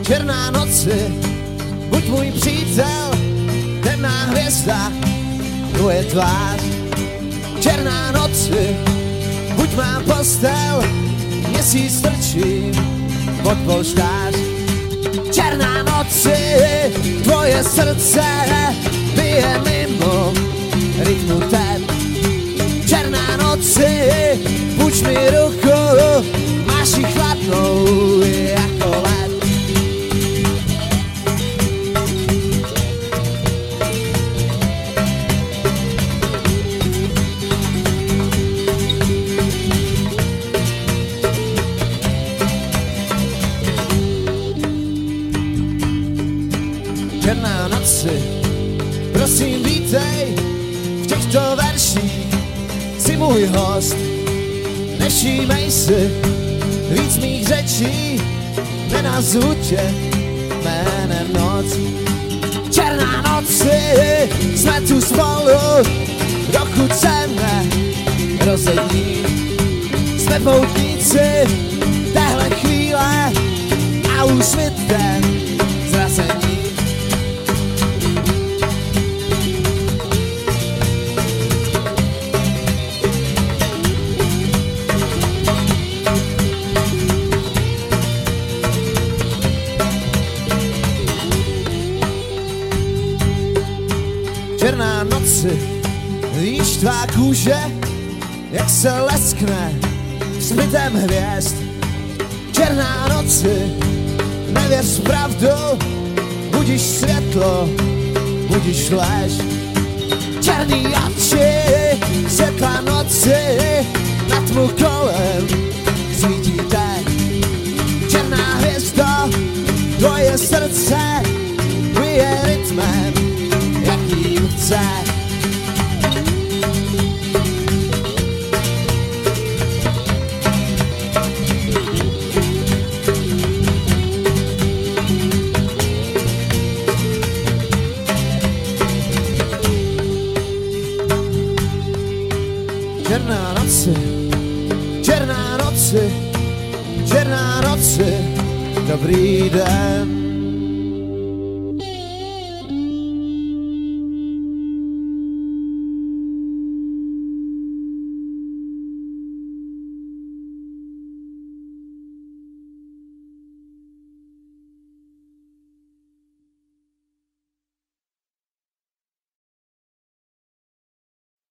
Černá noci, buď můj přítel, temná hvězda, tvoje tvář. Černá noci, buď má postel, měsíc strčím pod polštář. Černá noci, tvoje srdce bije mimo rytmu tep. Černá noci, buď mi ruku, máš ji chladnou jako led. Černá noci, prosím vítej v těchto verších, jsi můj host, nevšímej si víc mých řečí, nenazvu tě jménem noc. Černá noci, jsme tu spolu, dokud se nerozední. Jsme poutníci téhle chvíle a úsvitem zrazení. Černá noci, víš tvá kůže, jak se leskne zbytem hvězd. Černá noci, nevěř pravdu, budíš světlo, budíš lež. Černý oči, světla noci, na tmu kolem svítí teď. Černá hvězda, tvoje srdce bije rytmem, jakým chce. Černá noci, černá noci, černá noci, dobrý den.